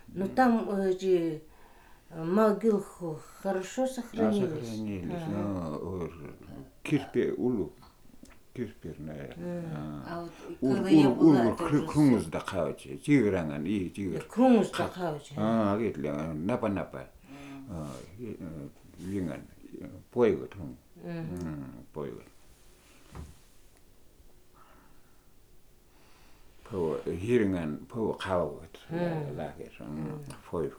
Но там эти могил хорошо сохранились. Сохранились. Кирпир, наверное. А вот когда я была, это уже все. Крумузда хавчи, тигранган, и тигр. Крумузда хавчи. Гитли, напа. Винган, пойгот, пойгот. По хиринган, по хавгот, лагер, пой.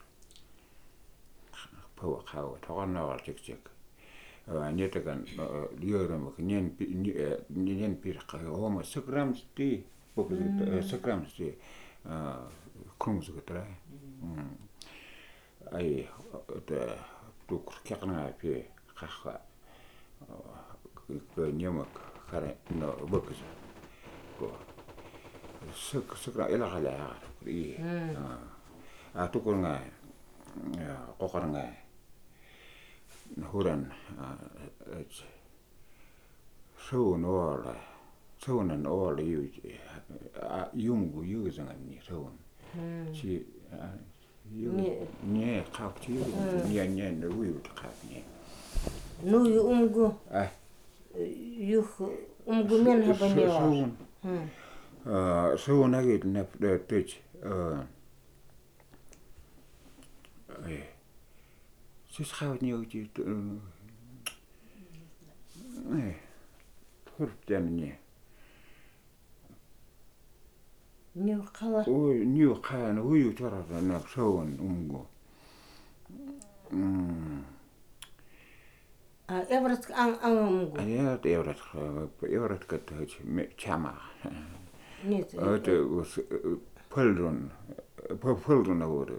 По хавгот, тоганавар чик. Нетаган лиорамак нен пирха хома сакрамсти сакрамсти крумсгатра ай это тук кякна пе хаха немак харе но бокс ко сакра ила гала и тукунга qokharnga huran soonan ola yumgu yuzangan ni soon chi не как ти не уют как не ну и умгу юх умгу мен хабанева соон агит на печ Сис хавт не уйти хурптяне не хала ой не хан уют чарата на соон умгу эврат умгу я эврат кат чама нет это пылрун авор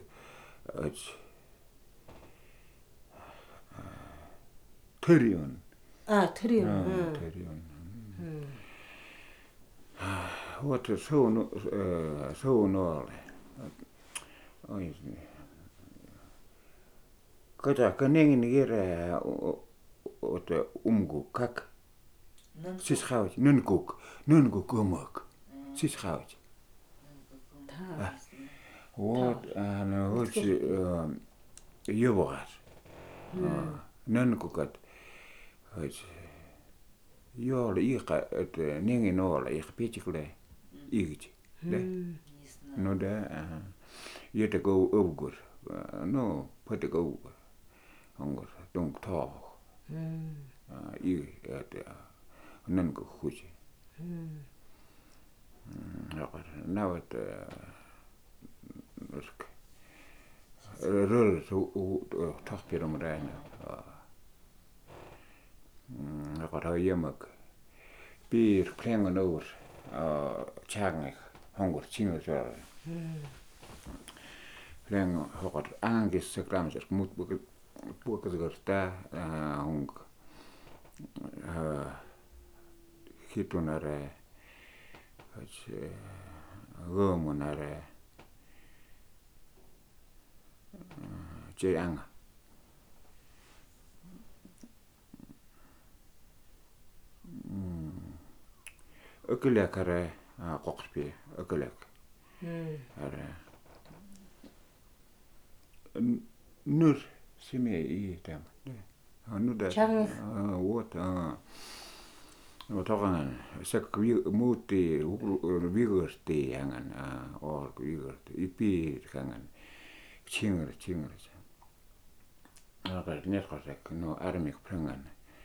Тырион. Тырион. Вот сооноле. Ой. Когда каненги нигера вот умгу как сисхаут нунгук умак сисхаут. Вот она очень ёвар. Нунгукат Jolle het ningen olle pitjekle igetje. No da je te go over. No put te go honger don't talk. I het nan go goedje. Nou het rul zo toch weer om rijden. Akkor yemak bir plengan over chagnig honger chingal jor plen hokot angis sekrams mut bukas gerta hong hitunare gomonare jang ökülek ara qoqpi ökülek ara nur sime i tam nur da what otogan sak muti vigorti yangan or vigorti ipi kangan chingr aga net qosak no armik prangan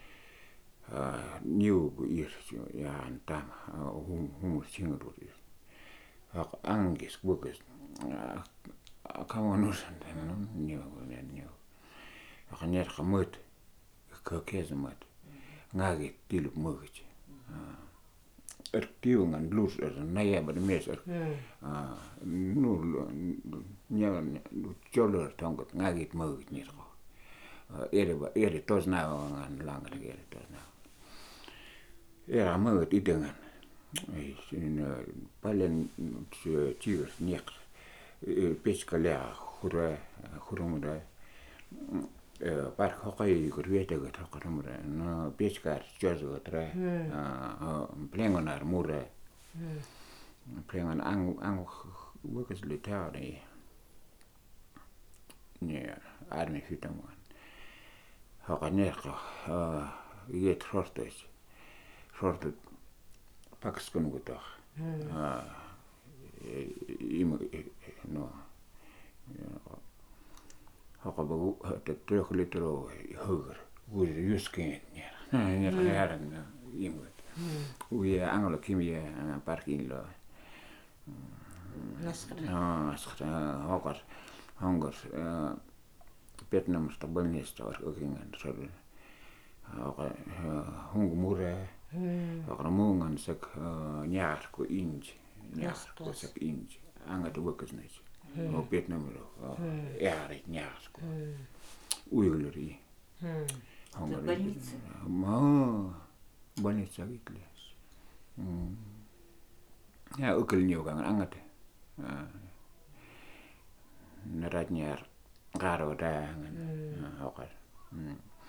new ir ja tam humor chingur ir angis bukas kamonus new akner khamut kakezmat ngagit til mugich ertiungan lus naya bad mes nu nya cholor tongot ngagit mugich nirko ere tosna ngan langar ere tosna era măt idengan in palen tigers nek pescalea hurumura park hokai gurvete gotaqarumura no pescar jazgotra plengonar mura plengon ang bukas litari не арми фитаман хаканеха иет шорт пакскунгутах им но хакабу тэтрехлитро хөгөр үгүй юскэн яран им үе англо кимия паркинло насхра хогор хонгор Vietnamista больниста оргинген сор хунг муре аграмунган сак няарку инж няарку сак инж ангат выказнайс о Vietnamро яарит няарку уйглери хонгор больница гитлес я укылниуган ангат нарадняр гародаанgan